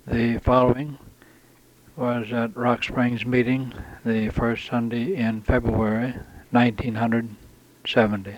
The following was at Rock Springs meeting the first Sunday in February 1970.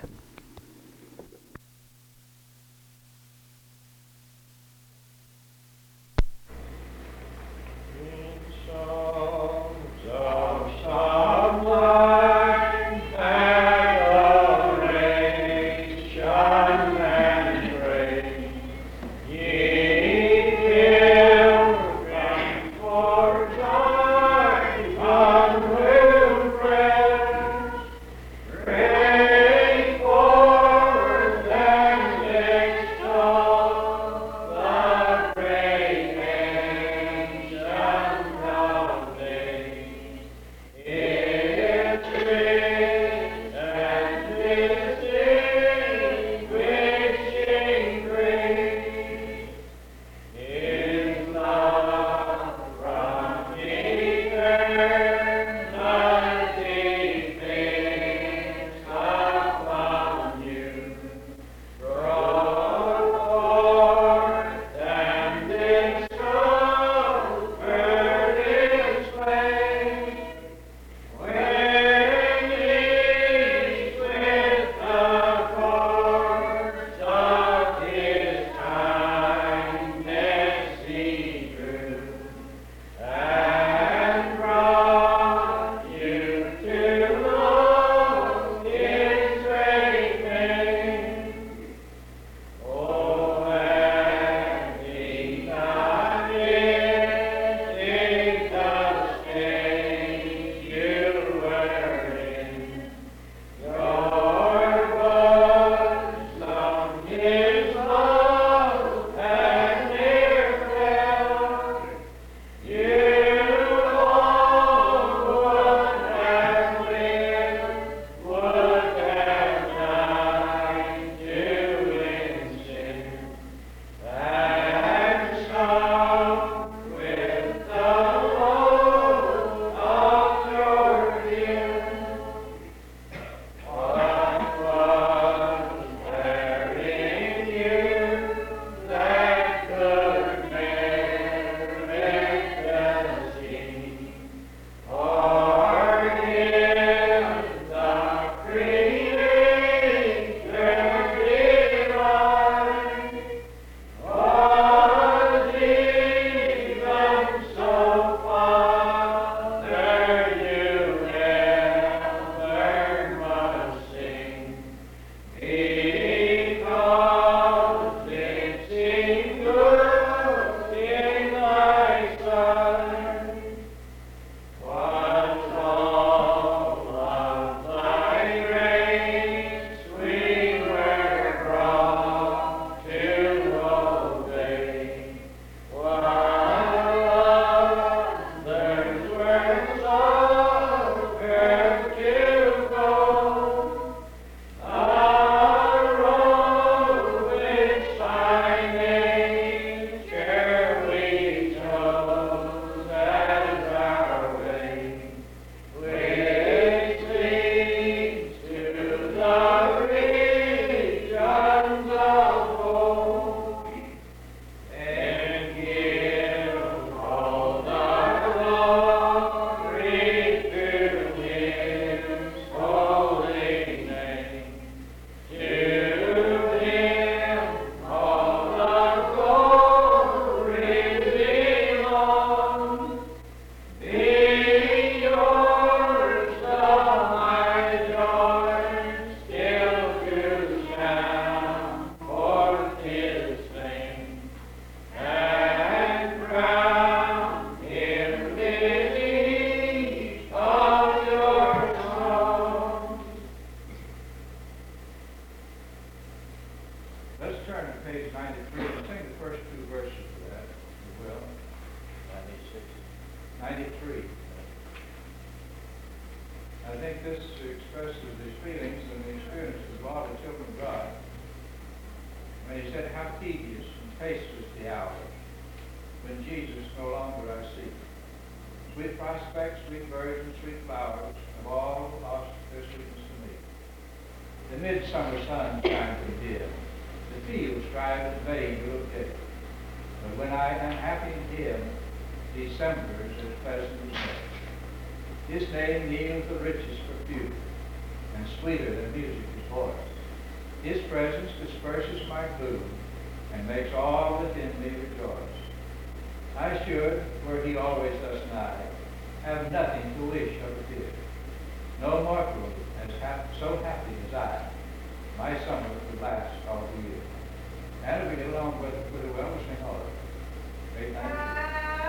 The midsummer sun shines from here. The fields strive in vain to look dead. But when I am happy in him, December's as pleasant as May. His name yields the richest perfume, and sweeter than music is voice. His presence disperses my gloom, and makes all within me rejoice. I should, were he always thus nigh, have nothing to wish or fear. No mortal as so happy as I. My summer would last all the year. And if we get along with it pretty well, we'll sing all of it. Great night.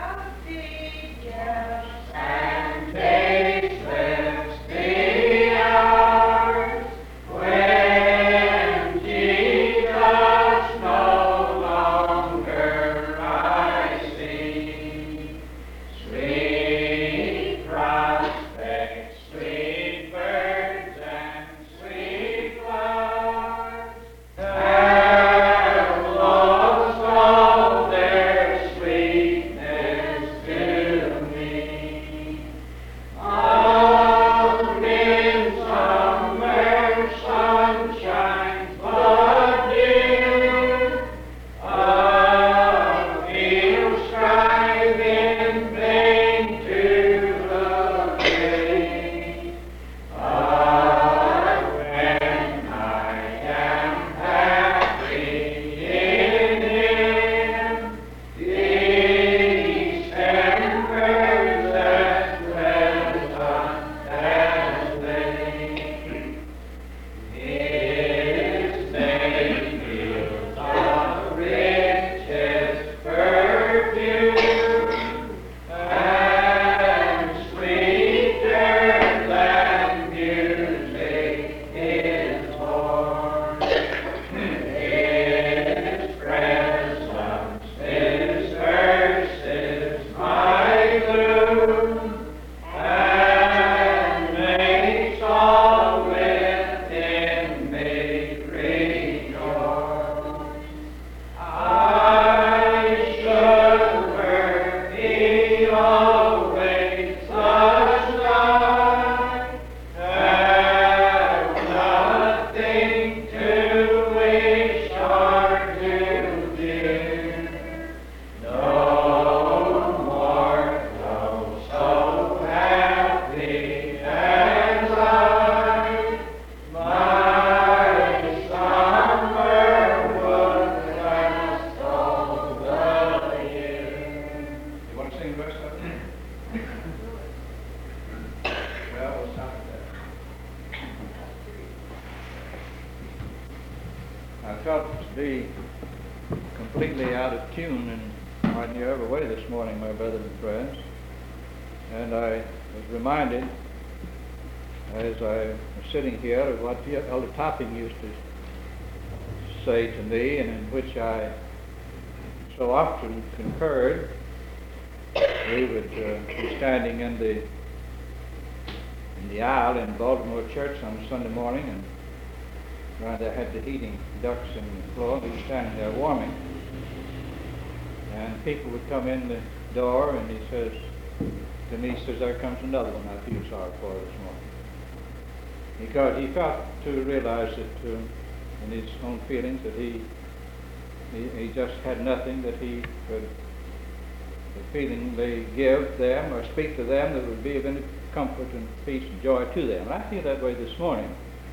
And tasteless the hours when Jesus no longer I see. Sweet prospects, sweet birds, and sweet flowers have lost all their sweetness to me. Out in summer sunshine, but dear, a field strive in vain to obtain. But when I am happy in him, December's as pleasant as they. His name yields the richest perfume, and sweeter than music is born. His presence disperses my gloom, and makes all within me rejoice. I should, were he always thus nigh, have nothing to wish or to fear. No mortal so happy as I. My summer would last all the year. You want to sing the rest of it? Well, we'll stop at that. I felt to be completely out of tune in quite near every way this morning, my brothers and friends. And I was reminded, as I was sitting here, of what Elder Topping used to say to me, and in which I so often concurred. We would be standing in the aisle in Baltimore church on Sunday morning, and where they had the heating ducts in the floor, we were standing there warming. And people would come in the door, and he says to me, he says, there comes another one I feel sorry for this morning. Because he felt to realize that in his own feelings that he just had nothing that he could, the feeling they give them or speak to them that would be of any comfort and peace and joy to them. And I feel that way this morning.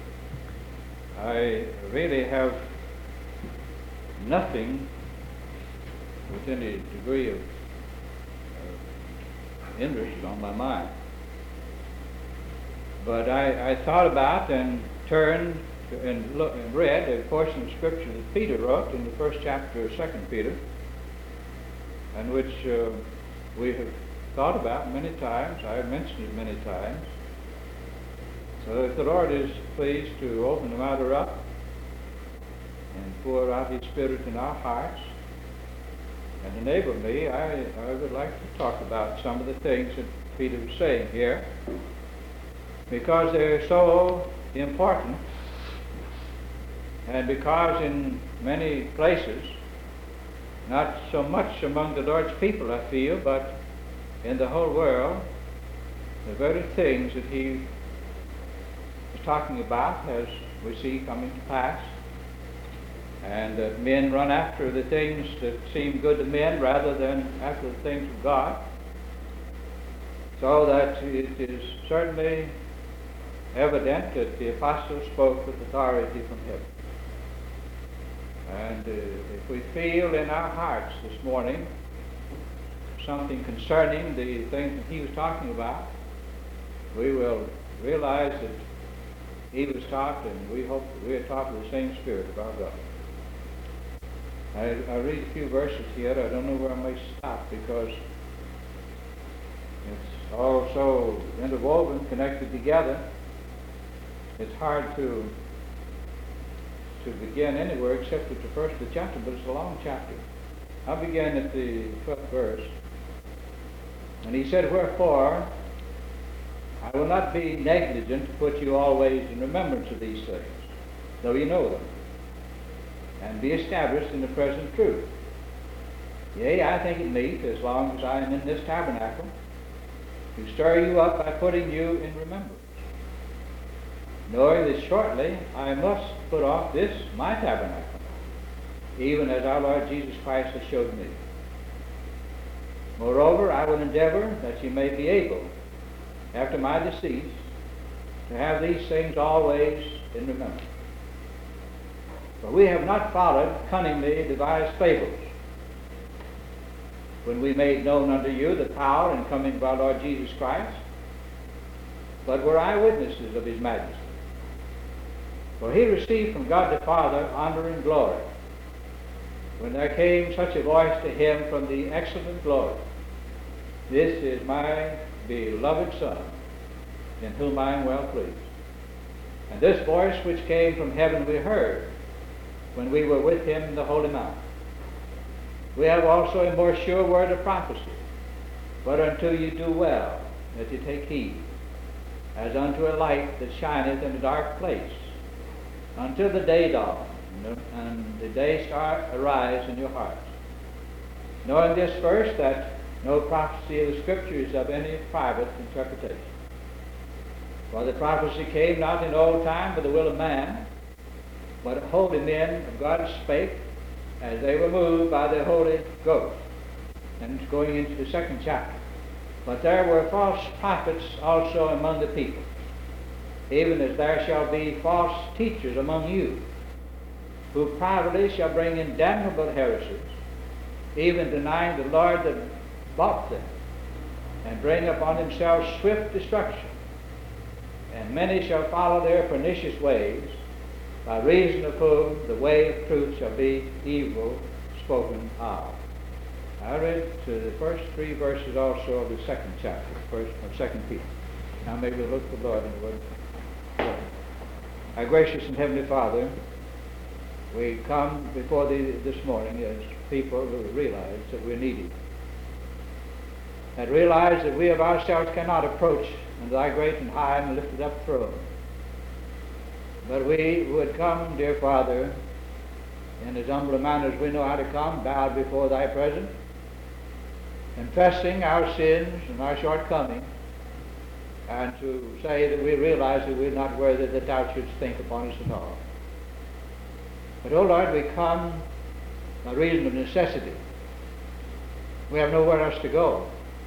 I really have nothing with any degree of interest on my mind. But I thought about and turned and read a portion of Scripture that Peter wrote in the first chapter of 2 Peter, and which we have thought about many times. I have mentioned it many times. So if the Lord is pleased to open the matter up and pour out His Spirit in our hearts and enable me, I would like to talk about some of the things that Peter was saying here, because they're so important, and because in many places, not so much among the Lord's people, I feel, but in the whole world, the very things that He was talking about, as we see coming to pass, and that men run after the things that seem good to men rather than after the things of God. So that it is certainly evident that the apostle spoke with authority from heaven. And if we feel in our hearts this morning something concerning the things that he was talking about, we will realize that he was taught, and we hope that we are taught with the same spirit of our God. I'll read a few verses here. I don't know where I may stop because it's all so interwoven, connected together. It's hard to begin anywhere except at the first of the chapter, but it's a long chapter. I'll begin at the 12th verse. And he said, "Wherefore I will not be negligent to put you always in remembrance of these things, though you know them, and be established in the present truth. Yea, I think it meet, as long as I am in this tabernacle, to stir you up by putting you in remembrance, knowing that shortly I must put off this my tabernacle, even as our Lord Jesus Christ has showed me. Moreover, I will endeavor that you may be able, after my decease, to have these things always in remembrance. For we have not followed cunningly devised fables, when we made known unto you the power and coming of our Lord Jesus Christ, but were eyewitnesses of his majesty. For he received from God the Father honor and glory, when there came such a voice to him from the excellent glory, This is my beloved Son, in whom I am well pleased. And this voice which came from heaven we heard, when we were with him in the holy mount. We have also a more sure word of prophecy, but unto you do well that you take heed, as unto a light that shineth in a dark place, until the day dawn, and the day star arise in your hearts. Knowing this first, that no prophecy of the Scripture is of any private interpretation. For the prophecy came not in old time by the will of man, but holy men of God spake, as they were moved by the Holy Ghost. And it's going into the second chapter. But there were false prophets also among the people, even as there shall be false teachers among you, who privately shall bring in damnable heresies, even denying the Lord that bought them, and bring upon themselves swift destruction. And many shall follow their pernicious ways, by reason of whom the way of truth shall be evil spoken of." I read to the first 3 verses also of the second chapter, of 2 Peter. Now maybe we'll look to the Lord in the word. Our gracious and heavenly Father, we come before Thee this morning as people who realize that we're needy, that realize that we of ourselves cannot approach unto Thy great and high and lifted up throne. But we would come, dear Father, in as humble a manner as we know how to come, bowed before Thy presence, confessing our sins and our shortcomings, and to say that we realize that we're not worthy that Thou shouldst think upon us at all. But, O Lord, we come by reason of necessity. We have nowhere else to go.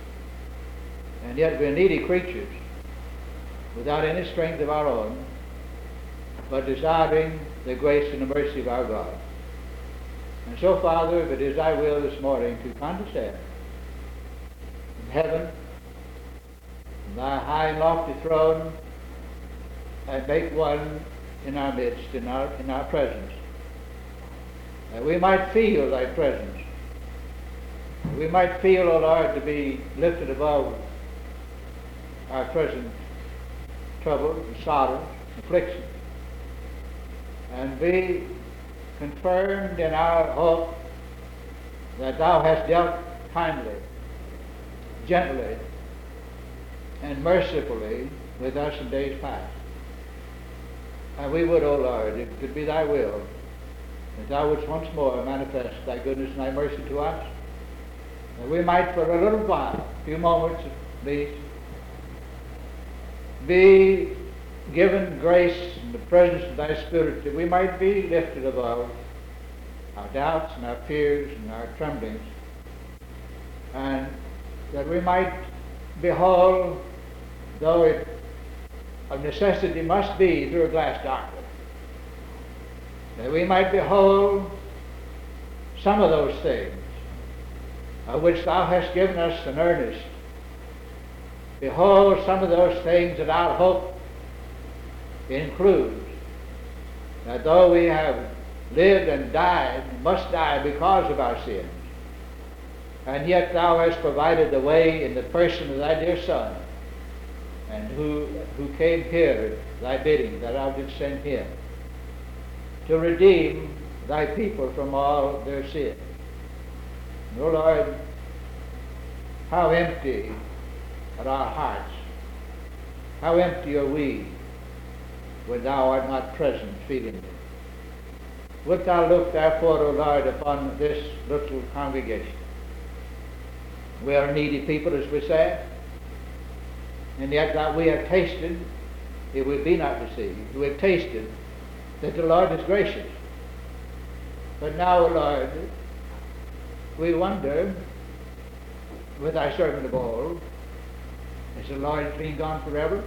And yet we're needy creatures, without any strength of our own, but desiring the grace and the mercy of our God. And so, Father, if it is Thy will this morning to condescend from heaven, from Thy high and lofty throne, and make one in our midst, in our presence, that we might feel Thy presence, that we might feel, O Lord, to be lifted above our present trouble, and sorrow, affliction, and be confirmed in our hope that Thou hast dealt kindly, gently, and mercifully with us in days past. And we would, O Lord, if it could be Thy will, that Thou wouldst once more manifest Thy goodness and Thy mercy to us, that we might for a little while, a few moments at least, be given grace in the presence of Thy Spirit, that we might be lifted above our doubts and our fears and our tremblings, and that we might behold, though it of necessity must be through a glass darkly, that we might behold some of those things of which thou hast given us an earnest. Behold some of those things that our hope includes, that though we have lived and died, must die because of our sins, and yet thou hast provided the way in the person of thy dear Son, and who came here at thy bidding, that thou didst send him to redeem thy people from all their sin. O Lord, how empty are our hearts, how empty are we when thou art not present feeding them. Wilt thou look therefore, O Lord, upon this little congregation? We are a needy people, as we say, and yet that we have tasted, if we be not deceived, we have tasted that the Lord is gracious. But now, O Lord, we wonder, with thy servant of old, is the Lord been gone forever?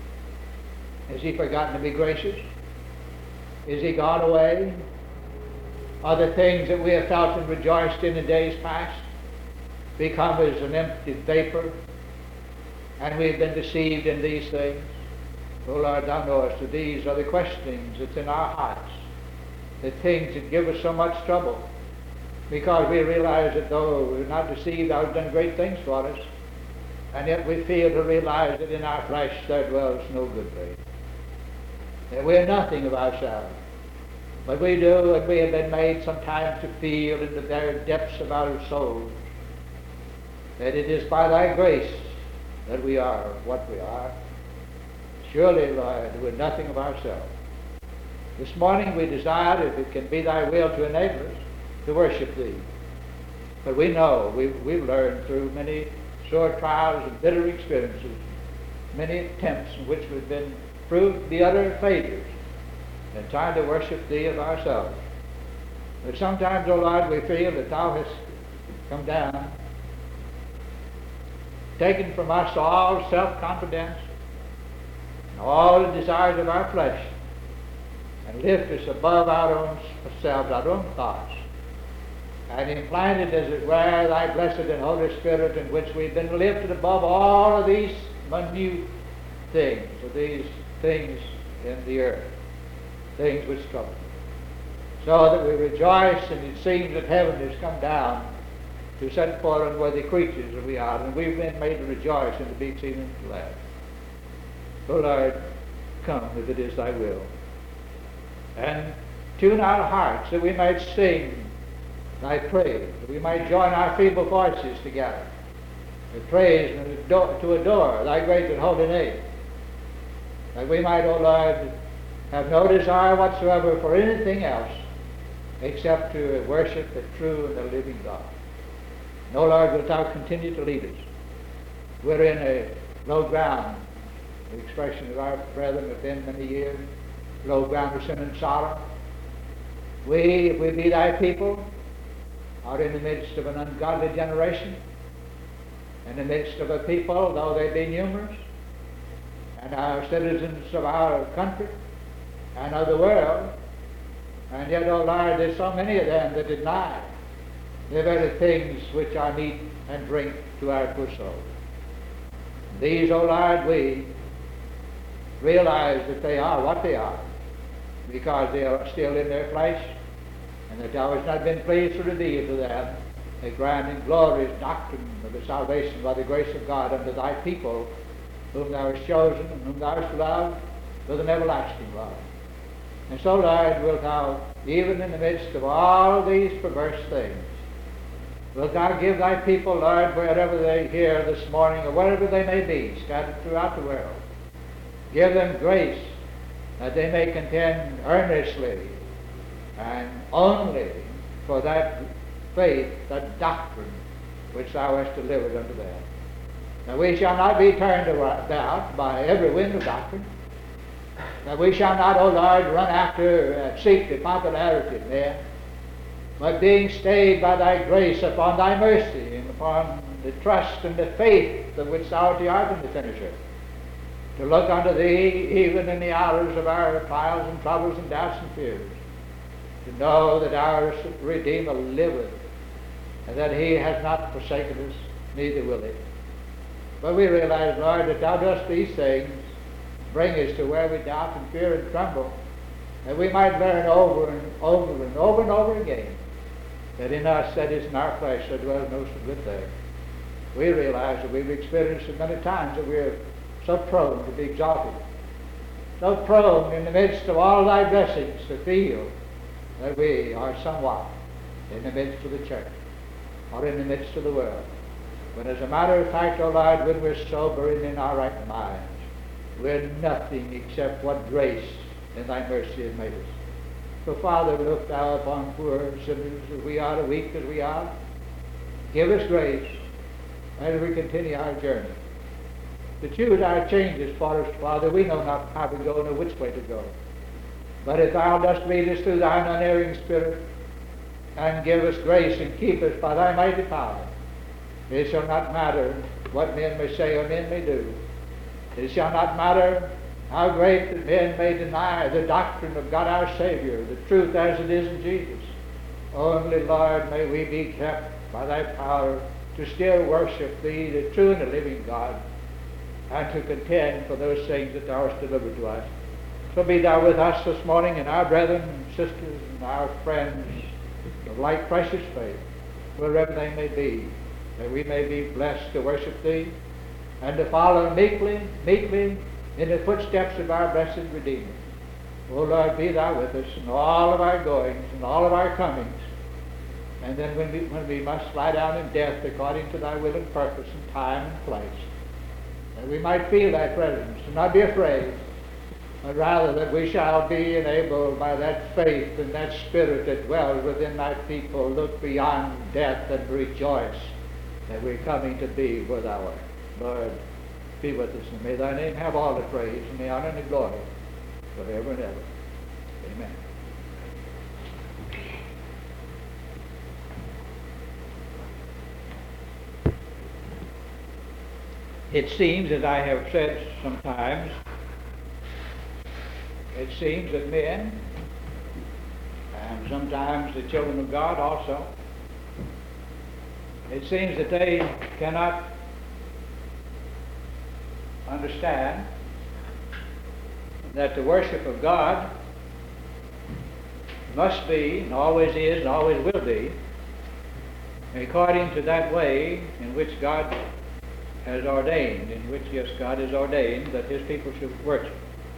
Has he forgotten to be gracious? Is he gone away? Are the things that we have felt and rejoiced in days past become as an empty vapor, and we have been deceived in these things? O Lord, thou knowest that these are the questionings that's in our hearts, the things that give us so much trouble, because we realize that though we're not deceived, thou hast done great things for us, and yet we fail to realize that in our flesh there dwells no good thing, that we are nothing of ourselves. But we do, and we have been made sometimes to feel in the very depths of our souls that it is by thy grace that we are what we are. Surely, Lord, we're nothing of ourselves. This morning we desire, if it can be thy will, to enable us to worship thee. But we know, we've learned through many sore trials and bitter experiences, many attempts in which we've been proved to be utter failures in trying to worship thee of ourselves. But sometimes, O Lord, we feel that thou hast come down, taken from us all self-confidence and all the desires of our flesh, and lift us above our own selves, our own thoughts, and implanted, as it were, thy blessed and Holy Spirit, in which we've been lifted above all of these minute things, of these things in the earth, things which trouble, so that we rejoice, and it seems that heaven has come down to set forth unworthy creatures that we are, and we've been made to rejoice and to be exceeding glad. O Lord, come if it is thy will, and tune our hearts that we might sing thy praise, that we might join our feeble voices together to praise and to adore thy great and holy name, that we might, O Lord, have no desire whatsoever for anything else except to worship the true and the living God. And, O Lord, wilt thou continue to lead us? We're in a low ground, the expression of our brethren have been many years, low ground of sin and sorrow. We, if we be thy people, are in the midst of an ungodly generation, in the midst of a people, though they be numerous, and are citizens of our country and of the world, and yet, O Lord, there's so many of them that deny the very things which are meat and drink to our poor souls. These, O Lord, we realize that they are what they are, because they are still in their flesh, and that thou hast not been pleased to reveal to them a grand and glorious doctrine of the salvation by the grace of God unto thy people, whom thou hast chosen and whom thou hast loved with an everlasting love. And so, Lord, wilt thou, even in the midst of all these perverse things, wilt thou give thy people, Lord, wherever they hear this morning, or wherever they may be, scattered throughout the world, give them grace that they may contend earnestly and only for that faith, that doctrine which thou hast delivered unto them. That we shall not be turned about by every wind of doctrine, that we shall not, O Lord, run after and seek the popularity of men, but being stayed by thy grace upon thy mercy, and upon the trust and the faith of which thou art in the finisher, to look unto thee even in the hours of our trials and troubles and doubts and fears, to know that our Redeemer liveth, and that he has not forsaken us, neither will he. But we realize, Lord, that thou dost these things bring us to where we doubt and fear and tremble, that we might learn over and over and over and over again that in us, that is in our flesh, there dwells no good thing. We realize that we've experienced it many times that we're so prone to be exalted, so prone in the midst of all thy blessings to feel that we are somewhat in the midst of the church or in the midst of the world. When as a matter of fact, O Lord, when we're sober and in our right minds, we're nothing except what grace and thy mercy has made us. So, Father, look thou upon poor sinners as we are, weak as we are. Give us grace as we continue our journey. To choose our changes for us, Father, we know not how to go nor which way to go. But if thou dost lead us through thine unerring Spirit, and give us grace and keep us by thy mighty power, it shall not matter what men may say or men may do. It shall not matter how great that men may deny the doctrine of God our Savior, the truth as it is in Jesus. Only, Lord, may we be kept by thy power to still worship thee, the true and the living God, and to contend for those things that thou hast delivered to us. So be thou with us this morning, and our brethren and sisters and our friends of like precious faith, wherever they may be, that we may be blessed to worship thee and to follow meekly in the footsteps of our blessed Redeemer. O Lord, be thou with us in all of our goings and all of our comings. And then when we must lie down in death according to thy will and purpose and time and place, that we might feel thy presence and not be afraid, but rather that we shall be enabled by that faith and that spirit that dwells within thy people, look beyond death and rejoice that we're coming to be where thou art. Lord, be with us, and may thy name have all the praise and the honor and the glory forever and ever. Amen. It seems, as I have said sometimes, it seems that men, and sometimes the children of God also, it seems that they cannot understand that the worship of God must be, and always is, and always will be, according to that way in which God has ordained, in which, yes, God has ordained that his people should worship.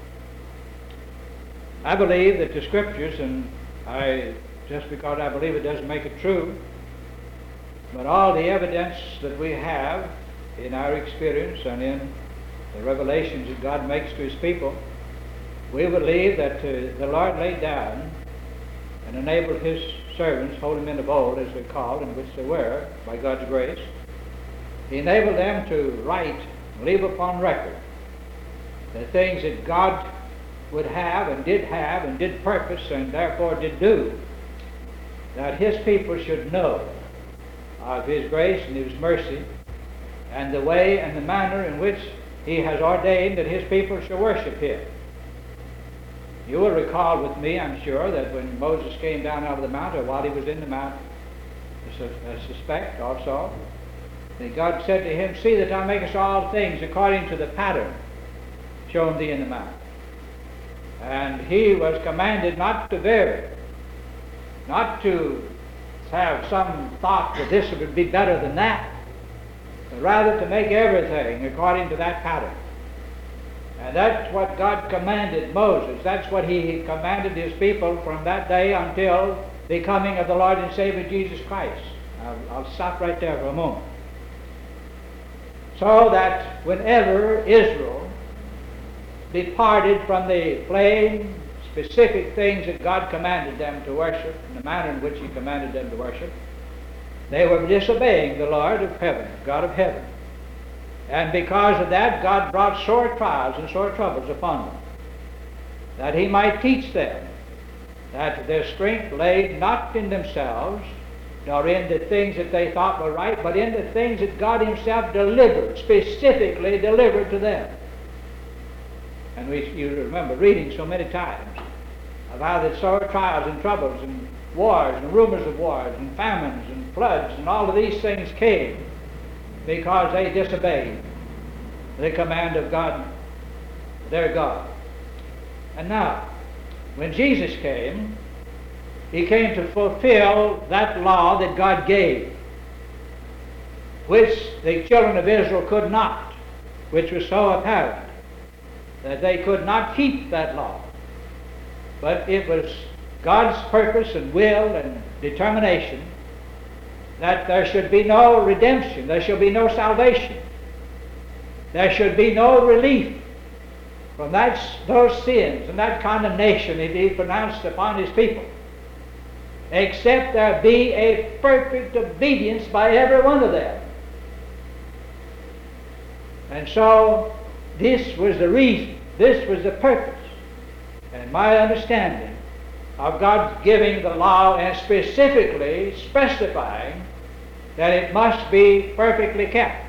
I believe that the Scriptures, and just because I believe it doesn't make it true, but all the evidence that we have in our experience and in the revelations that God makes to his people, we believe that the Lord laid down and enabled his servants, holy men of old as they're called, in which they were, by God's grace, he enabled them to write, leave upon record, the things that God would have and did purpose and therefore did do, that his people should know of his grace and his mercy and the way and the manner in which he has ordained that his people shall worship him. You will recall with me, I'm sure, that when Moses came down out of the mount, or while he was in the mount, I suspect also, that God said to him, see that thou makest all things according to the pattern shown thee in the mount. And he was commanded not to vary, not to have some thought that this would be better than that, but rather to make everything according to that pattern. And that's what God commanded Moses. That's what he commanded his people from that day until the coming of the Lord and Savior Jesus Christ. I'll stop right there for a moment. So that whenever Israel departed from the plain, specific things that God commanded them to worship, in the manner in which he commanded them to worship, they were disobeying the Lord of heaven, God of heaven. And because of that, God brought sore trials and sore troubles upon them, that he might teach them that their strength lay not in themselves, nor in the things that they thought were right, but in the things that God himself delivered, specifically delivered to them. And you remember reading so many times of how the sore trials and troubles and wars and rumors of wars and famines and floods and all of these things came because they disobeyed the command of God, their God. And now, when Jesus came, he came to fulfill that law that God gave, which the children of Israel could not, which was so apparent that they could not keep that law. But it was God's purpose and will and determination that there should be no redemption, there should be no salvation, there should be no relief from those sins and that condemnation that he pronounced upon his people, except there be a perfect obedience by every one of them. And so this was the reason, this was the purpose, and my understanding of God giving the law and specifically specifying that it must be perfectly kept.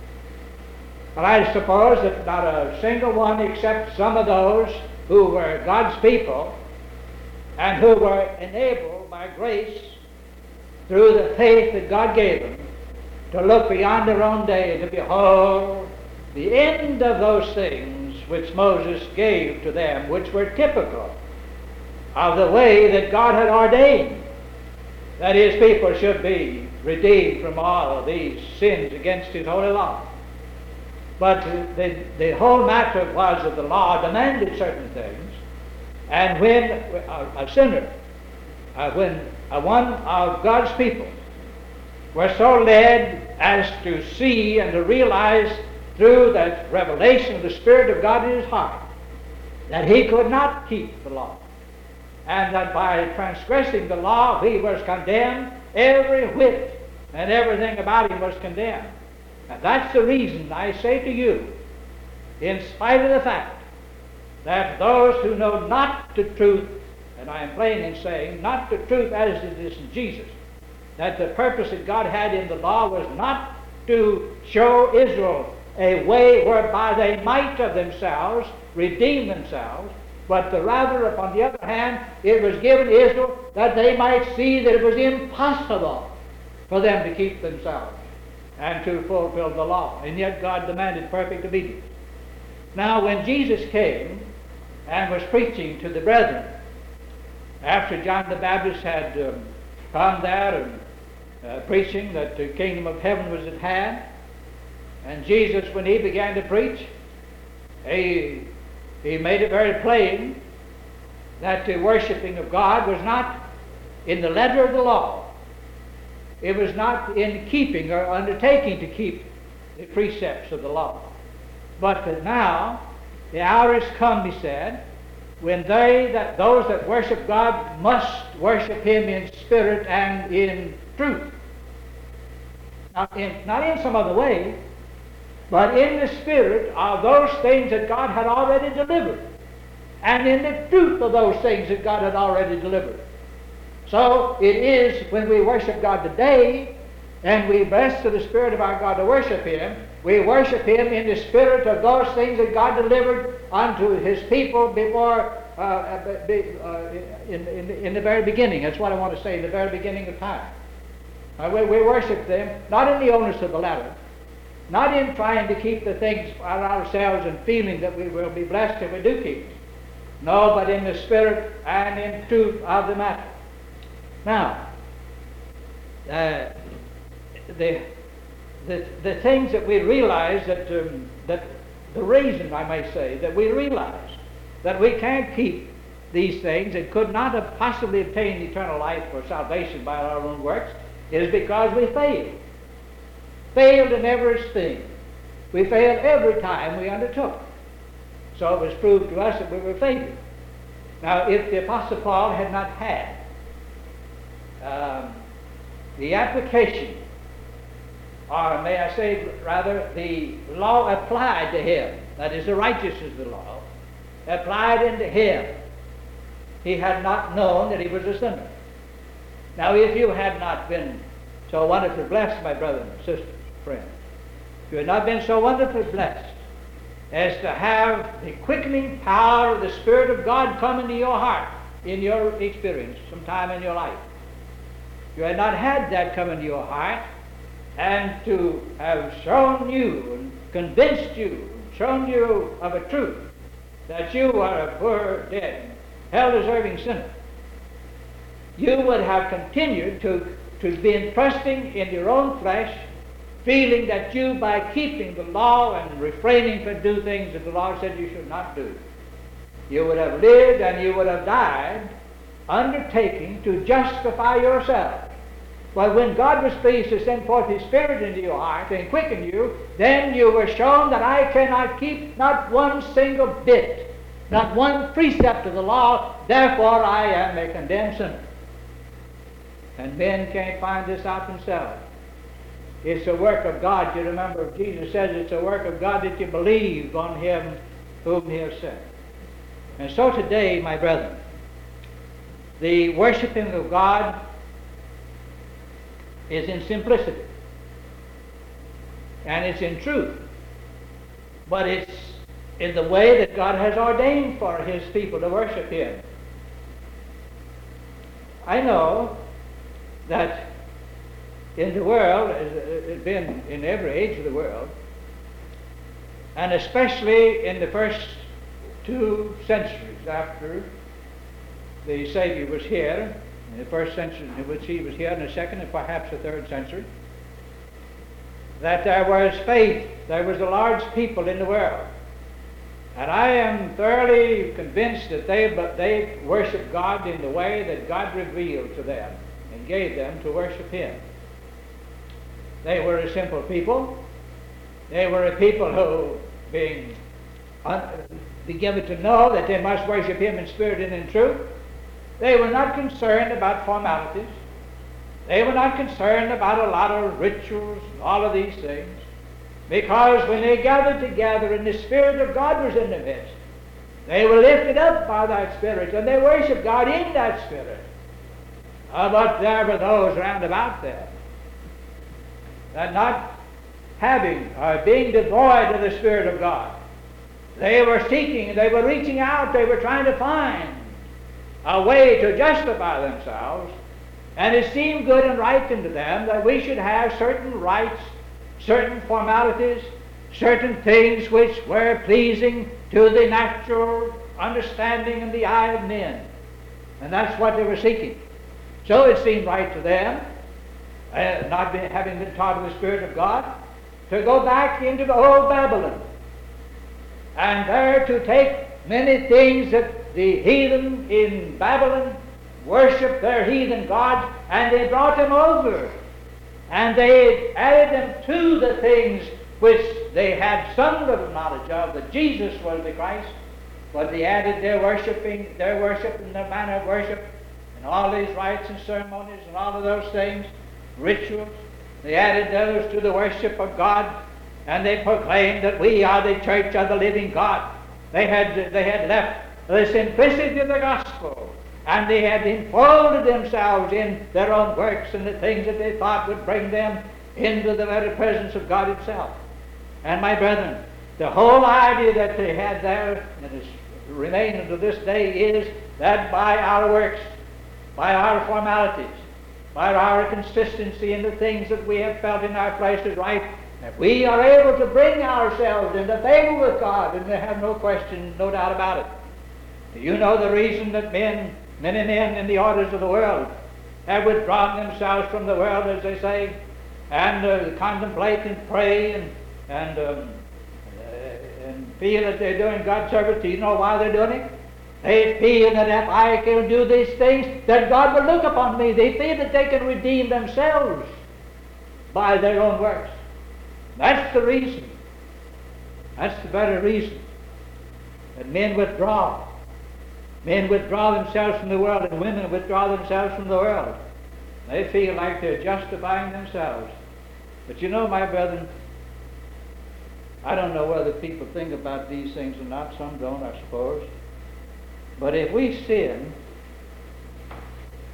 But I suppose that not a single one, except some of those who were God's people and who were enabled by grace through the faith that God gave them to look beyond their own day and to behold the end of those things which Moses gave to them, which were typical of the way that God had ordained that his people should be redeemed from all of these sins against his holy law. But the whole matter was that the law demanded certain things, and when a sinner, when one of God's people were so led as to see and to realize through that revelation of the Spirit of God in his heart that he could not keep the law, and that by transgressing the law he was condemned, every whit and everything about him was condemned. And that's the reason I say to you, in spite of the fact that those who know not the truth, and I am plain in saying, not the truth as it is in Jesus, that the purpose that God had in the law was not to show Israel a way whereby they might of themselves redeem themselves, but rather, upon the other hand, it was given to Israel that they might see that it was impossible for them to keep themselves and to fulfill the law. And yet God demanded perfect obedience. Now, when Jesus came and was preaching to the brethren, after John the Baptist had come there and preaching that the kingdom of heaven was at hand, and Jesus, when he began to preach, he made it very plain that the worshiping of God was not in the letter of the law. It was not in keeping or undertaking to keep the precepts of the law. But that now the hour is come, he said, when those that worship God must worship him in spirit and in truth. Not in some other way, but in the spirit of those things that God had already delivered, and in the truth of those things that God had already delivered. So it is when we worship God today, and we bless to the Spirit of our God to worship him, we worship him in the spirit of those things that God delivered unto his people before, in the very beginning. That's what I want to say, in the very beginning of time. We worship them, not in the onus of the letter, not in trying to keep the things out ourselves and feeling that we will be blessed if we do keep them. No, but in the spirit and in truth of the matter. Now, the things that we realize that the reason, I may say, that we realize that we can't keep these things and could not have possibly obtained eternal life or salvation by our own works is because we failed. Failed in everything. We failed every time we undertook. So it was proved to us that we were failures. Now, if the Apostle Paul had not had the application, or may I say rather, the law applied to him, that is the righteousness of the law, applied into him, he had not known that he was a sinner. Now, if you had not been so wonderfully blessed, my brothers and sisters, friends, if you had not been so wonderfully blessed as to have the quickening power of the Spirit of God come into your heart in your experience sometime in your life, if you had not had that come into your heart and to have shown you and convinced you, shown you of a truth that you are a poor, dead, hell-deserving sinner, you would have continued to be trusting in your own flesh, feeling that you, by keeping the law and refraining from doing things that the law said you should not do, you would have lived and you would have died undertaking to justify yourself. But when God was pleased to send forth His Spirit into your heart and quicken you, then you were shown that I cannot keep not one single bit, not one precept of the law, therefore I am a condemned sinner. And men can't find this out themselves. It's a work of God. You remember Jesus says it's a work of God that you believe on Him whom He has sent. And so today, my brethren, the worshiping of God is in simplicity. And it's in truth. But it's in the way that God has ordained for His people to worship Him. I know that in the world, it's been in every age of the world, and especially in the first 2 centuries after the Savior was here, in the first century in which He was here, and the second and perhaps the 3rd century, that there was faith, there was a large people in the world. And I am thoroughly convinced that they worshiped God in the way that God revealed to them and gave them to worship Him. They were a simple people. They were a people who, being given to know that they must worship Him in spirit and in truth, they were not concerned about formalities. They were not concerned about a lot of rituals and all of these things, because when they gathered together and the Spirit of God was in their midst, they were lifted up by that Spirit and they worshiped God in that Spirit. But there were those round about them that, not having or being devoid of the Spirit of God, they were seeking, they were reaching out, they were trying to find a way to justify themselves, and it seemed good and right unto them that we should have certain rites, certain formalities, certain things which were pleasing to the natural understanding and the eye of men. And that's what they were seeking. So it seemed right to them, having been taught of the Spirit of God, to go back into the old Babylon, and there to take many things that the heathen in Babylon worshiped, their heathen gods, and they brought them over, and they added them to the things which they had some little knowledge of, that Jesus was the Christ, but they added their worship and their manner of worship, and all these rites and ceremonies and all of those things, rituals, they added those to the worship of God, and they proclaimed that we are the church of the living God. They had left the simplicity of the gospel, and they had enfolded themselves in their own works and the things that they thought would bring them into the very presence of God Himself. And my brethren, the whole idea that they had there, and is remaining to this day, is that by our works, by our formalities, by our consistency in the things that we have felt in our flesh is right, that we are able to bring ourselves into favor with God, and they have no question, no doubt about it. You know the reason that many men in the orders of the world have withdrawn themselves from the world, as they say, and contemplate and pray and feel that they're doing God's service. Do you know why they're doing it? They feel that if I can do these things, that God will look upon me. They feel that they can redeem themselves by their own works. That's the reason. That's the very reason that men withdraw. Men withdraw themselves from the world, and women withdraw themselves from the world. They feel like they're justifying themselves. But you know, my brethren, I don't know whether people think about these things or not. Some don't, I suppose. But if we sin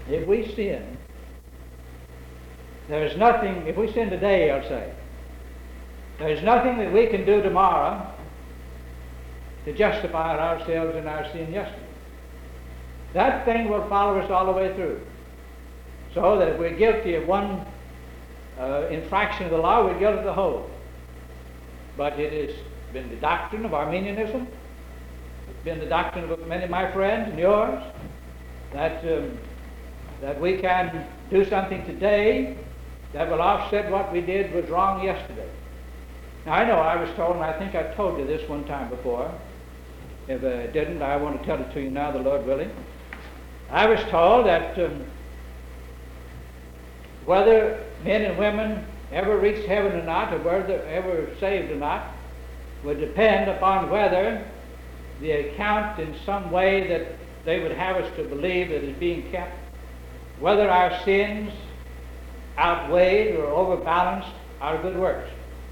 if we sin, there's nothing, if we sin today, I'll say, there's nothing that we can do tomorrow to justify ourselves in our sin yesterday. That thing will follow us all the way through. So that if we're guilty of one infraction of the law, we're guilty of the whole. But it has been the doctrine of Arminianism, it's been the doctrine of many of my friends and yours, that we can do something today that will offset what we did was wrong yesterday. Now I know I was told, and I think I told you this one time before. If I didn't, I want to tell it to you now, the Lord willing. I was told that whether men and women ever reached heaven or not, or whether ever saved or not, would depend upon whether the account in some way that they would have us to believe that is being kept, whether our sins outweighed or overbalanced our good works.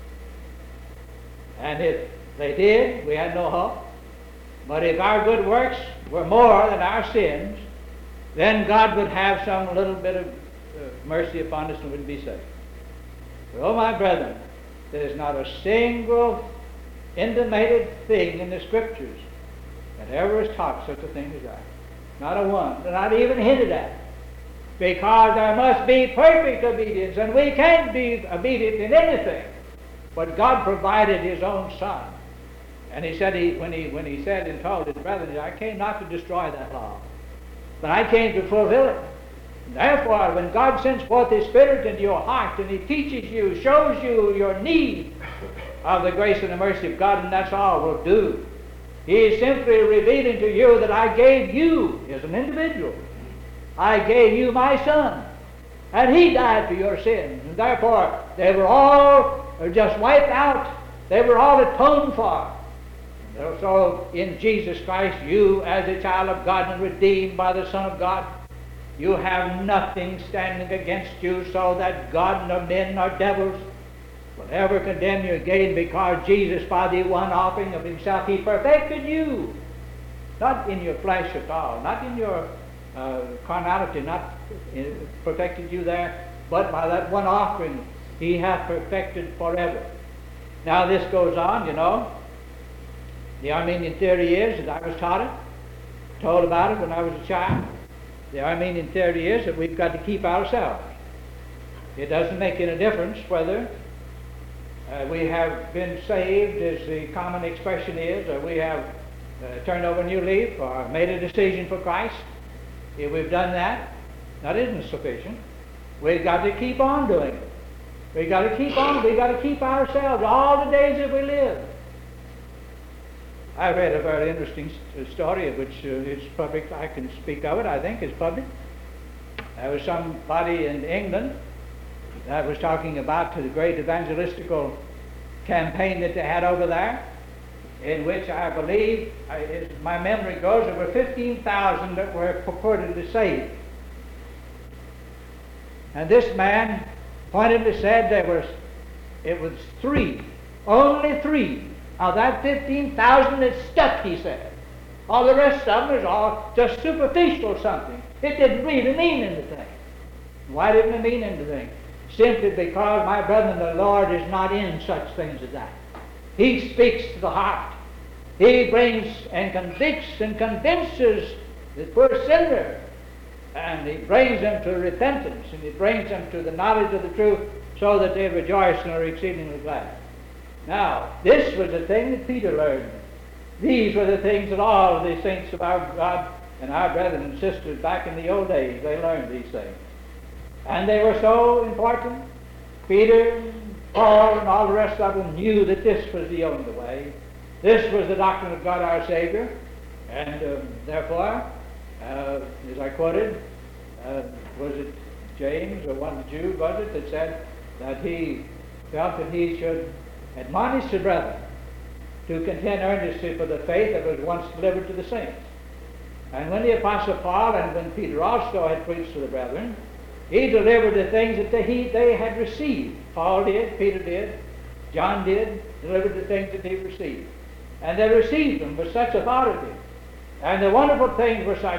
And if they did, we had no hope. But if our good works were more than our sins, then God would have some little bit of mercy upon us and we'd be saved. But, oh my brethren, there's not a single intimated thing in the Scriptures that ever has taught such a thing as that. Not a one, not even hinted at. Because there must be perfect obedience, and we can't be obedient in anything. But God provided His own Son. And He said, when he said and told His brethren, I came not to destroy that law, but I came to fulfill it. And therefore, when God sends forth His Spirit into your heart, and He teaches you, shows you your need of the grace and the mercy of God, and that's all we'll do. He is simply revealing to you that I gave you, as an individual, I gave you my Son, and He died for your sins, and therefore they were all just wiped out. They were all atoned for. So in Jesus Christ, you as a child of God and redeemed by the Son of God, you have nothing standing against you, so that God nor men nor devils will ever condemn you again, because Jesus, by the one offering of Himself, He perfected you. Not in your flesh at all, not in your carnality, not perfected you there, but by that one offering He hath perfected forever. Now this goes on, you know. The Arminian theory is, that I was taught it, told about it when I was a child. The Arminian theory is that we've got to keep ourselves. It doesn't make any difference whether we have been saved, as the common expression is, or we have turned over a new leaf or made a decision for Christ. If we've done that, that isn't sufficient. We've got to keep on doing it. We've got to keep on. We've got to keep ourselves all the days that we live. I read a very interesting story, of which is public. I can speak of it. I think it's public. There was somebody in England that was talking about the great evangelistical campaign that they had over there, in which I believe, as my memory goes, there were 15,000 that were purportedly saved. And this man pointedly said it was three, only three of that 15,000 that stuck, he said. All the rest of them was all just superficial something. It didn't really mean anything. Why didn't it mean anything? Simply because, my brethren, the Lord is not in such things as that. He speaks to the heart. He brings and convicts and convinces the poor sinner, and He brings them to repentance, and He brings them to the knowledge of the truth, so that they rejoice and are exceedingly glad. Now, this was the thing that Peter learned. These were the things that all the saints of our God and our brethren and sisters back in the old days, they learned these things. And they were so important. Peter, Paul, and all the rest of them knew that this was the only way. This was the doctrine of God our Savior. And therefore, as I quoted, was it James or one of the Jews, was it, that said that he felt that he should admonish the brethren to contend earnestly for the faith that was once delivered to the saints. And when the Apostle Paul and when Peter also had preached to the brethren, he delivered the things that they had received. Paul did, Peter did, John did, delivered the things that he received. And they received them with such authority. And the wonderful things were such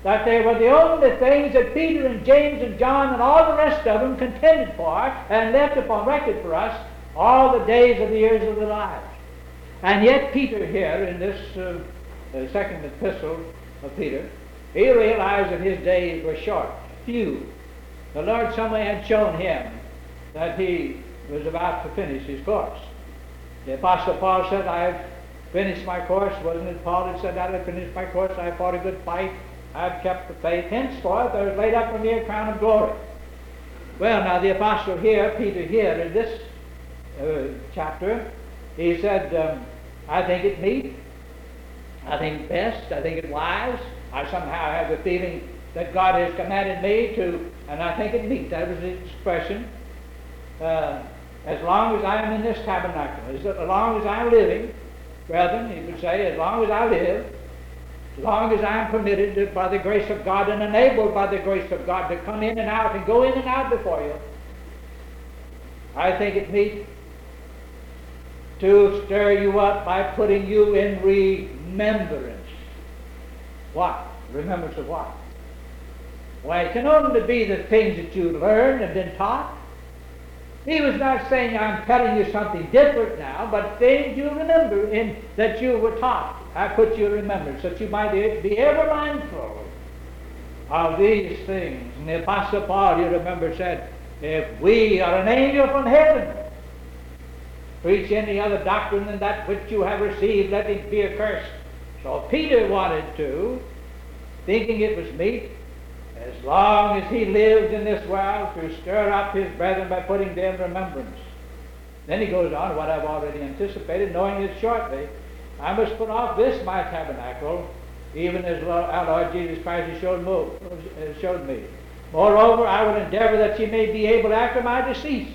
that they were the only things that Peter and James and John and all the rest of them contended for and left upon record for us all the days of the years of their lives. And yet Peter here, in this second epistle of Peter, he realized that his days were short, few. The Lord someway had shown him that he was about to finish his course. The Apostle Paul said, I've finished my course. Wasn't it Paul that said that? I finished my course. I fought a good fight. I've kept the faith. Henceforth there is laid up for me a crown of glory. Well, now the apostle here, Peter here, in this chapter, he said, I think it meet. I think it best. I think it wise. I somehow have the feeling that God has commanded me to, and I think it meet. That was his expression. As long as I am in this tabernacle, as long as I'm living, brethren, he would say, as long as I live, as long as I am permitted by the grace of God and enabled by the grace of God to come in and out and go in and out before you, I think it meet to stir you up by putting you in remembrance. What? Remembrance of what? Why, it can only be the things that you learned and been taught. He was not saying, I'm telling you something different now, but things you remember in that you were taught. I put you in remembrance, that you might be ever mindful of these things. And the Apostle Paul, you remember, said, if we are an angel from heaven, preach any other doctrine than that which you have received, let it be accursed. So Peter wanted to, thinking it was meet, as long as he lived in this world, to stir up his brethren by putting them in remembrance. Then he goes on, what I've already anticipated, knowing it shortly, I must put off this my tabernacle, even as our Lord Jesus Christ has showed me. Moreover, I will endeavor that ye may be able after my decease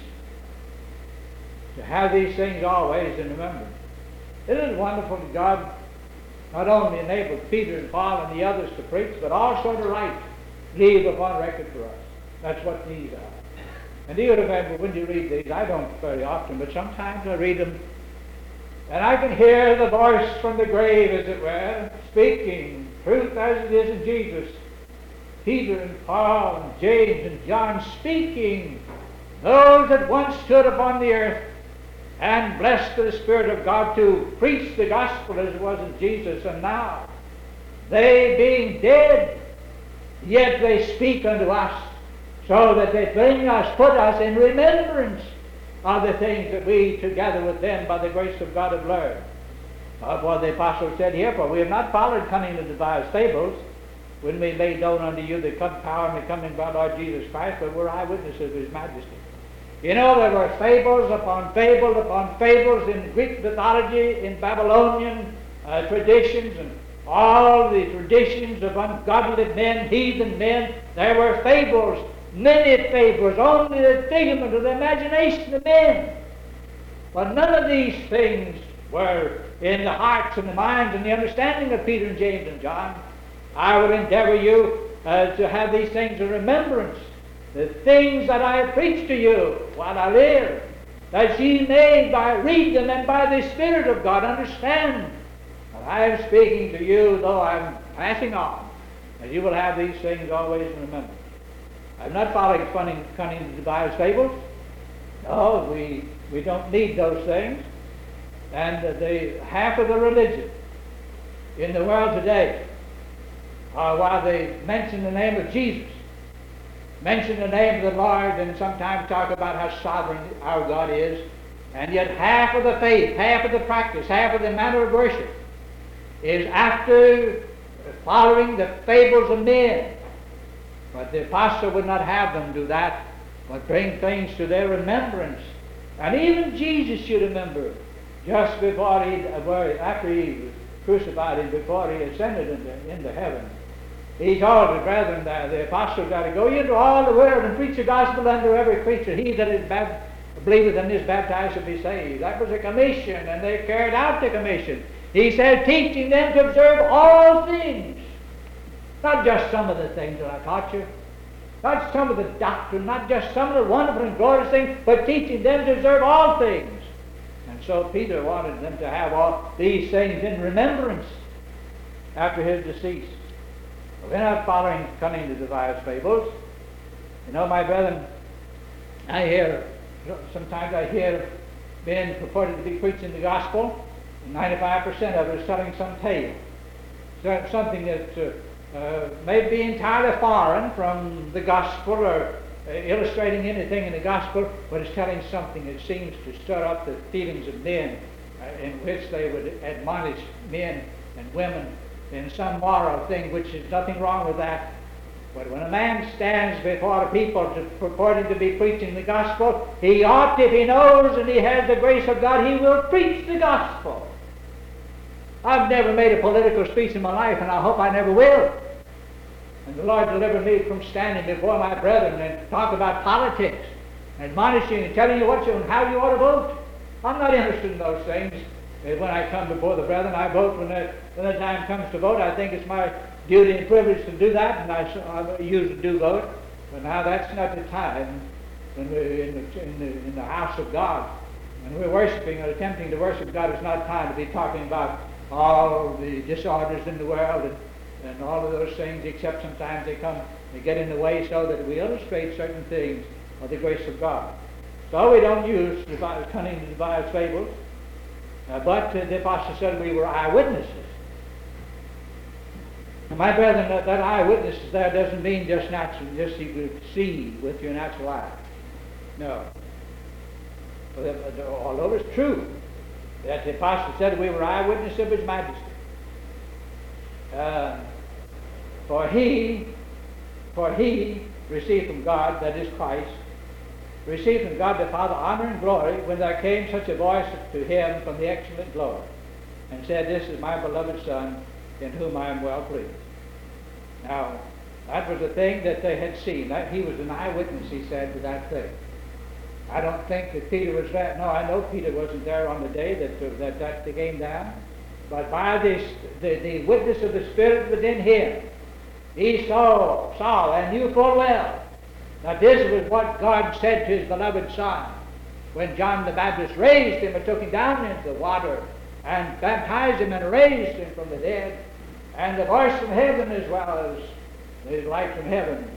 to have these things always in remembrance. It is wonderful that God not only enabled Peter and Paul and the others to preach, but also to write, leave upon record for us. That's what these are. And do you remember when you read these? I don't very often, but sometimes I read them, and I can hear the voice from the grave, as it were, speaking truth as it is in Jesus. Peter and Paul and James and John speaking, those that once stood upon the earth and blessed the Spirit of God to preach the gospel as it was in Jesus, and now they being dead, yet they speak unto us, so that they put us in remembrance of the things that we together with them by the grace of God have learned. For the apostle said here, for we have not followed cunning to devise fables, when we made known unto you the power and the coming of our Lord Jesus Christ, but we're eyewitnesses of his majesty. You know, there were fables upon fables in Greek mythology, in Babylonian traditions, and all the traditions of ungodly men, heathen men. There were fables, many fables, only the figment of the imagination of men. But none of these things were in the hearts and the minds and the understanding of Peter and James and John. I will endeavor you to have these things in remembrance, the things that I have preached to you while I live, that ye may by read them and by the Spirit of God understand that I am speaking to you, though I'm passing on, that you will have these things always in remembrance. I'm not following cunning to devise fables. No, we don't need those things. And the half of the religion in the world today, while they mention the name of Jesus, mention the name of the Lord, and sometimes talk about how sovereign our God is, and yet half of the faith, half of the practice, half of the manner of worship is after following the fables of men. But the apostle would not have them do that, but bring things to their remembrance. And even Jesus, you remember, just before after he was crucified and before he ascended into heaven, he told the brethren there, the apostles, got to go into all the world and preach the gospel unto every creature. He that is believeth and is baptized shall be saved. That was a commission, and they carried out the commission. He said, teaching them to observe all things. Not just some of the things that I taught you, not some of the doctrine, not just some of the wonderful and glorious things, but teaching them to observe all things. And so Peter wanted them to have all these things in remembrance after his decease. We're not following cunning to devise fables. You know, my brethren, sometimes I hear men purported to be preaching the gospel, and 95% of it is telling some tale. Something that may be entirely foreign from the gospel or illustrating anything in the gospel, but it's telling something that seems to stir up the feelings of men, in which they would admonish men and women in some moral thing, which is nothing wrong with that. But when a man stands before a people purporting to be preaching the gospel, he ought, if he knows and he has the grace of God, he will preach the gospel. I've never made a political speech in my life, and I hope I never will. And the Lord deliver me from standing before my brethren and talk about politics, admonishing and telling you what you and how you ought to vote. I'm not interested in those things. When I come before the brethren, I vote when the time comes to vote. I think it's my duty and privilege to do that, and I usually do vote. But now that's not the time when we're in the house of God. When we're worshiping or attempting to worship God, it's not time to be talking about all the disorders in the world and all of those things, except sometimes they get in the way so that we illustrate certain things of the grace of God. So we don't use cunning to devise fables, but the apostle said we were eyewitnesses. And my brethren, that eyewitnesses there doesn't mean just you could see with your natural eye. No. Although it's true that the apostle said we were eyewitnesses of his majesty. For he received from God, that is Christ, received from God the Father honor and glory when there came such a voice to him from the excellent glory, and said, "This is my beloved Son, in whom I am well pleased." Now, that was the thing that they had seen. That he was an eyewitness, he said, to that thing. I don't think that Peter was there. No, I know Peter wasn't there on the day that came down. But by the witness of the Spirit within him, he saw and knew full well that this was what God said to his beloved Son when John the Baptist raised him and took him down into the water and baptized him and raised him from the dead. And the voice from heaven, as well as the light from heaven,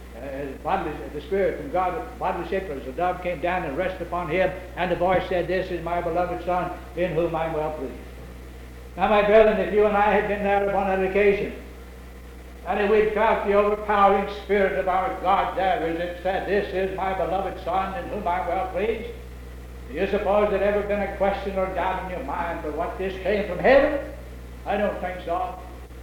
the Spirit from God, bodily shape as a dove, came down and rested upon him, and the voice said, "This is my beloved Son, in whom I am well pleased." Now, my brethren, if you and I had been there upon that occasion, and if we'd felt the overpowering Spirit of our God there as it said, "This is my beloved Son, in whom I am well pleased," do you suppose there'd ever been a question or doubt in your mind for what this came from heaven? I don't think so.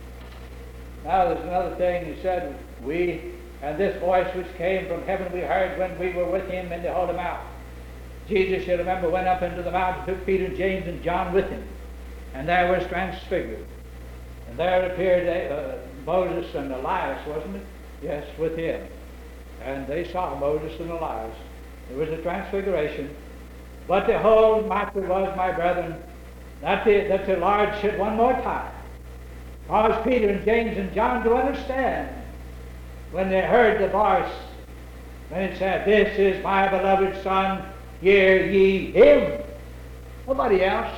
Now, there's another thing he said, and this voice which came from heaven we heard when we were with him in the Holy Mount. Jesus, you remember, went up into the mountain, took Peter, James, and John with him, and there was transfigured. And there appeared Moses and Elias, wasn't it? Yes, with him. And they saw Moses and Elias. There was a transfiguration. But the whole matter was, my brethren, that the Lord should one more time cause Peter and James and John to understand when they heard the voice, when it said, "This is my beloved Son, hear ye him." Nobody else.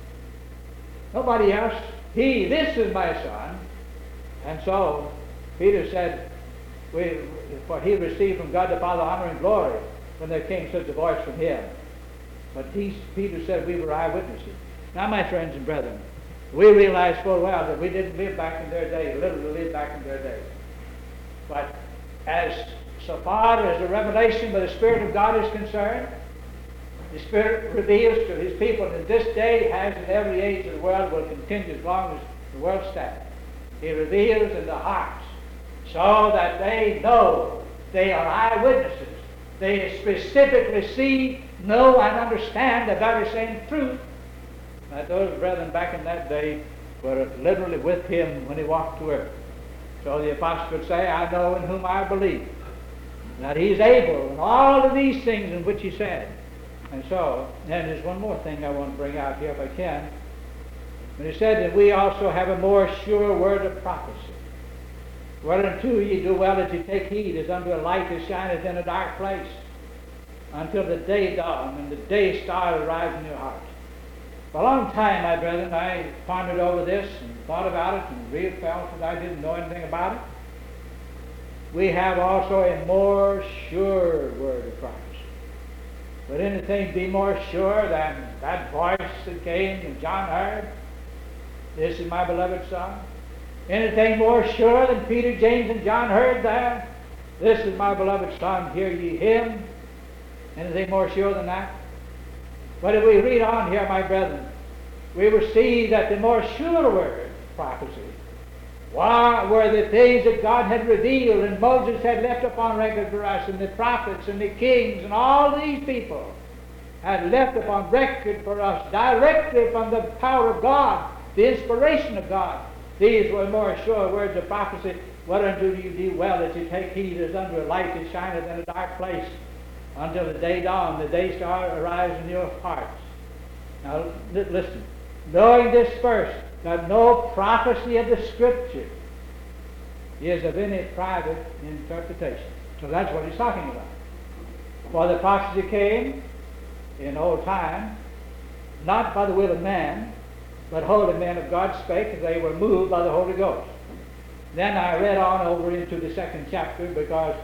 Nobody else. This is my Son. And so Peter said, for he received from God the Father honor and glory when there came such a voice from him. But Peter said we were eyewitnesses. Now, my friends and brethren, we realize full well that we didn't live back in their day, literally live back in their day. But so far as the revelation by the Spirit of God is concerned, the Spirit reveals to his people in this day, has in every age of the world, will continue as long as the world stands. He reveals in the hearts so that they know they are eyewitnesses. They specifically see, know, and understand the very same truth that those brethren back in that day were literally with him when he walked to earth. So the apostle could say, "I know in whom I believe, that he's able," and all of these things in which he said. And so, then there's one more thing I want to bring out here if I can. When he said that we also have a more sure word of prophecy. Whereunto ye do well that ye take heed, as unto a light that shineth in a dark place, until the day dawn and the day star arise in your heart. For a long time, my brethren, I pondered over this and thought about it and really felt that I didn't know anything about it. we have also a more sure word of prophecy. Would anything be more sure than that voice that came and John heard? This is my beloved Son. Anything more sure than Peter, James, and John heard there? This is my beloved Son, hear ye him. Anything more sure than that? But if we read on here, my brethren, we will see that the more sure word of prophecy were the things that God had revealed and Moses had left upon record for us, and the prophets and the kings and all these people had left upon record for us directly from the power of God, the inspiration of God. These were more sure words of prophecy. Whereunto do you do well that you take heed as under a light that shineth in a dark place until the day dawn, the day star arise in your hearts. Now listen, knowing this first, that no prophecy of the Scripture is of any private interpretation. So that's what he's talking about. For the prophecy came in old time, not by the will of man, but holy men of God spake, as they were moved by the Holy Ghost. Then I read on over into the second chapter, because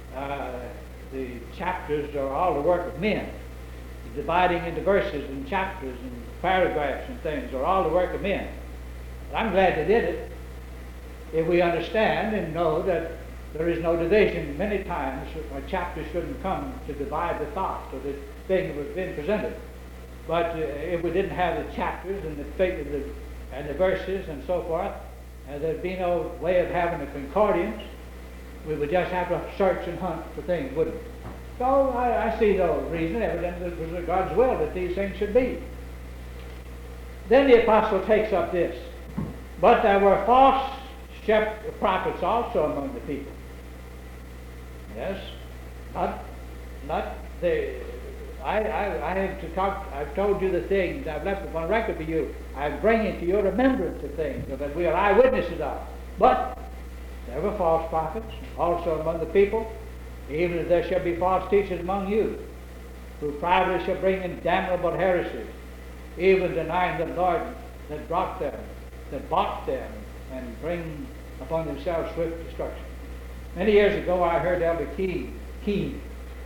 the chapters are all the work of men. Dividing into verses and chapters and paragraphs and things are all the work of men. I'm glad they did it, if we understand and know that there is no division. Many times a chapter shouldn't come to divide the thought or the thing that was being presented. But if we didn't have the chapters and the verses and so forth, there'd be no way of having a concordance. We would just have to search and hunt for things, wouldn't we? So I see no reason, evidently it was God's will that these things should be. Then the apostle takes up this. But there were false prophets also among the people. Yes, not the. I have to talk. I've told you the things I've left upon record for you. I bring into your remembrance the things that we are eyewitnesses of. But there were false prophets also among the people, even as there shall be false teachers among you, who privately shall bring in damnable heresies, even denying the Lord that brought them, that bought them, and bring upon themselves swift destruction. Many years ago I heard Elder Keene.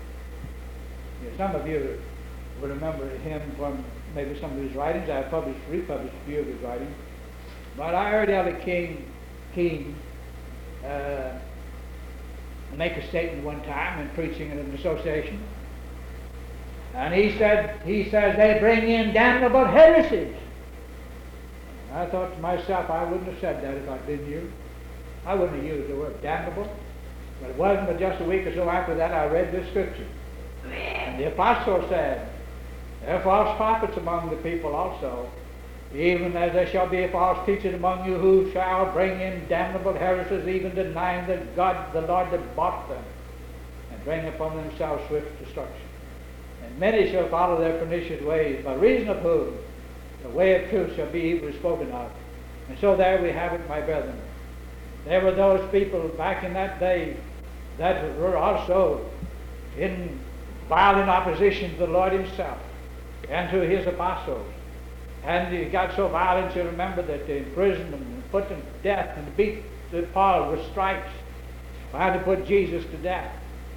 Some of you will remember him from maybe some of his writings. I have republished a few of his writings. But I heard Elder Keene make a statement one time in preaching in an association. And he says they bring in damnable heresies. I thought to myself, I wouldn't have said that if I'd been you. I wouldn't have used the word damnable. But it wasn't but just a week or so after that I read this scripture. And the apostle said, there are false prophets among the people also, even as there shall be false teachers among you who shall bring in damnable heresies, even denying that God, the Lord that bought them, and bring upon themselves swift destruction. And many shall follow their pernicious ways, by reason of whom the way of truth shall be evilly spoken of. And so there we have it, my brethren. There were those people back in that day that were also in violent opposition to the Lord himself and to his apostles. And he got so violent, you remember, that they imprisoned them and put them to death and beat Paul with stripes, trying to put Jesus to death.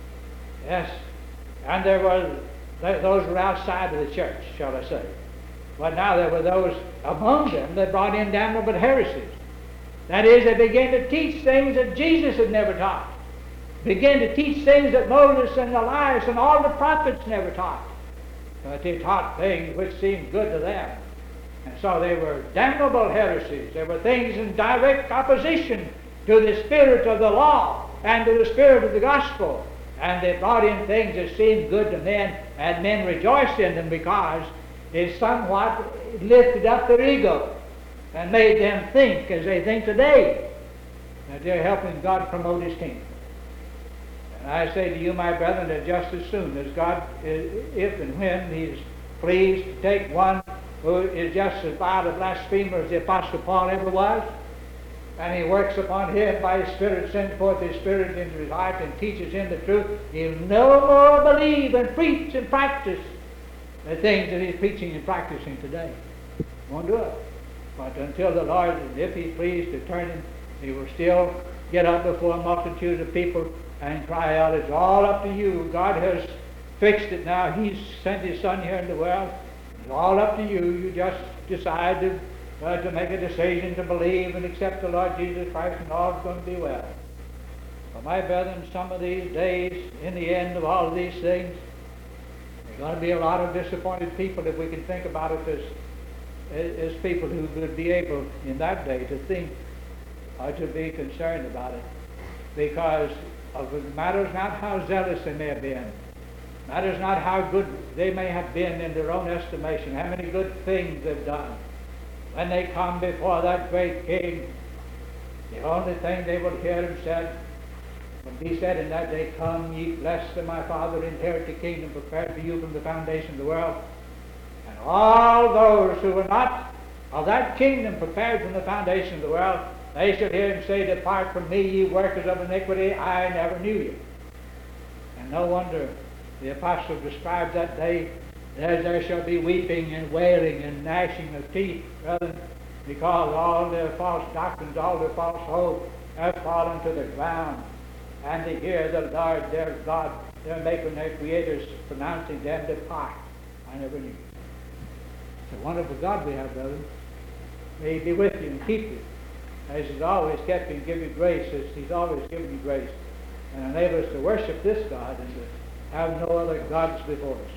Yes. And there were those who were outside of the church, shall I say. But now there were those among them that brought in damnable heresies. That is, they began to teach things that Jesus had never taught. Began to teach things that Moses and Elias and all the prophets never taught. But they taught things which seemed good to them. And so they were damnable heresies. They were things in direct opposition to the spirit of the law and to the spirit of the gospel. And they brought in things that seemed good to men, and men rejoiced in them because it somewhat lifted up their ego and made them think, as they think today, that they're helping God promote his kingdom. And I say to you, my brethren, that just as soon as God, if and when he's pleased to take one who is just as vile a blasphemer as the Apostle Paul ever was, and he works upon him by his Spirit, sends forth his Spirit into his heart and teaches him the truth, he'll no more believe and preach and practice the things that he's preaching and practicing today. Won't do it. But until the Lord, if he's pleased to turn him, he will still get up before a multitude of people and cry out. It's all up to you. God has fixed it now. He's sent His Son here in the world. It's all up to you. You just decide to make a decision to believe and accept the Lord Jesus Christ, and all is going to be well. But my brethren, some of these days, in the end of all of these things, there's going to be a lot of disappointed people, if we can think about it as people who would be able in that day to think or to be concerned about it, because it matters not how zealous they may have been, matters not how good they may have been in their own estimation, how many good things they've done. When they come before that great King, the only thing they will hear Him said will be said in that day, "Come, ye blessed of my Father, inherit the kingdom prepared for you from the foundation of the world." And all those who were not of that kingdom prepared from the foundation of the world, they shall hear Him say, "Depart from me, ye workers of iniquity, I never knew you." And no wonder the apostle describes that day as there shall be weeping and wailing and gnashing of teeth, brethren, because all their false doctrines, all their false hope have fallen to the ground. And to hear the Lord their God, their Maker and their Creator, pronouncing them, "Depart, I never knew you." It's a wonderful God we have, brethren. May He be with you and keep you, as He's always kept you and give you grace, as He's always given you grace, and enable us to worship this God and to have no other gods before us.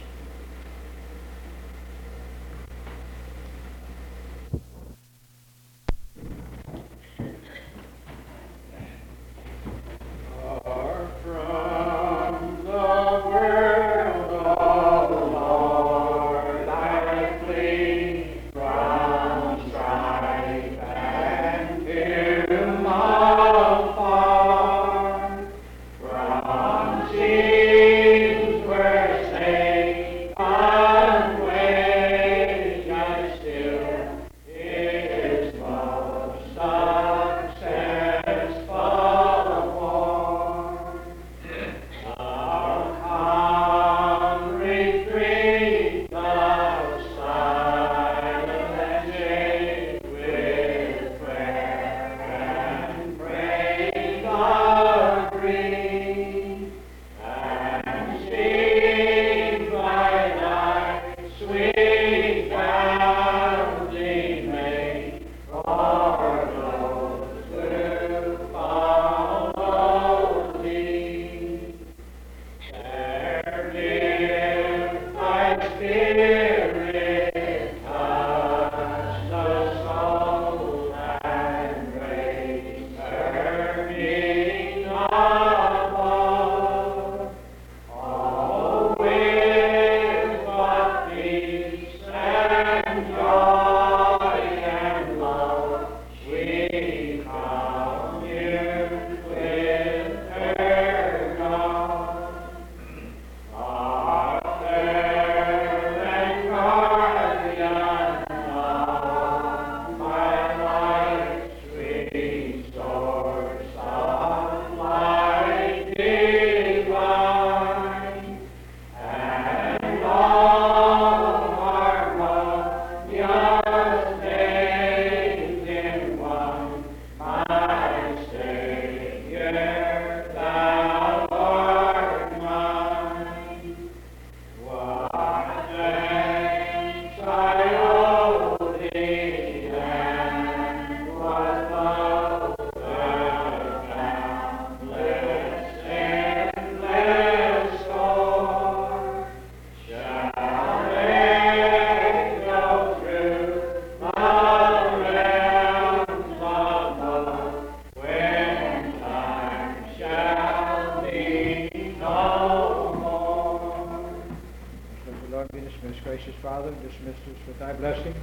Gracious Father, dismiss us with Thy blessing,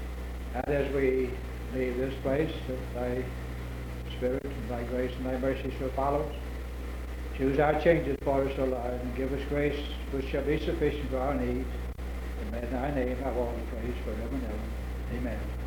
and as we leave this place, that Thy Spirit and Thy grace and Thy mercy shall follow us. Choose our changes for us, O Lord, and give us grace which shall be sufficient for our needs. And may Thy name have all the praise forever and ever. Amen.